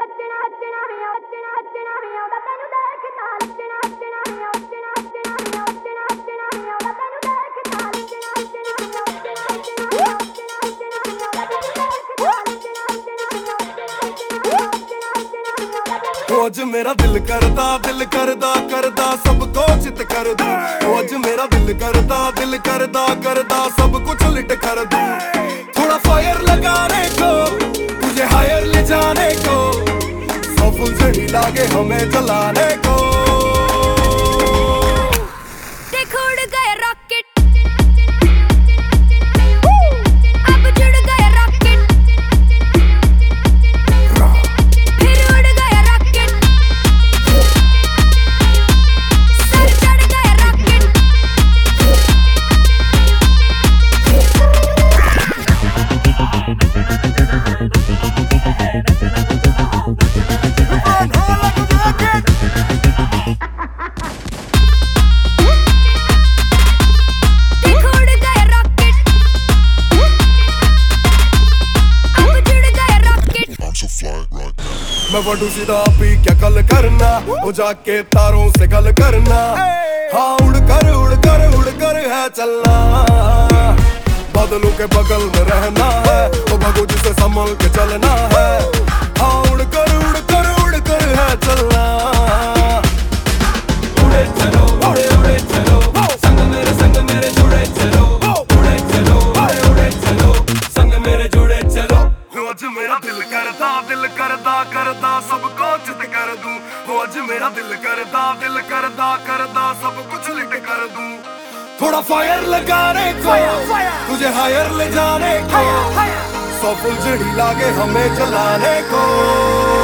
आज मेरा दिल करदा करदा सबको चित कर दूं। आज मेरा दिल करदा सब कुछ लिट कर दूं। थोड़ा फायर लगाने को, तुझे हायर ले जाने को, 100 फुलझड़ी लागे हमें जलाने को। देखो उड़ गए रॉकेट, मैं वडू सीधा पी क्या कल करना, वो जाके तारों से गल करना। हाँ उड़ कर है चलना, बादलों के बगल में रहना है, तो भगो जिसे संभल के चलना है। हाँ उड़ कर है चलना। उड़े चलो उड़े चलो, संग मेरे जुड़े चलो। उड़े चलो संग मेरे जुड़े चलो। आज मेरा दिल करदा सबको चित कर दूं। आज मेरा दिल करदा सब कुछ लिट कर दूं। थोड़ा फायर लगाने को, तुझे हायर ले जाने को, 100 फुलझड़ी लागे हमें जलाने को।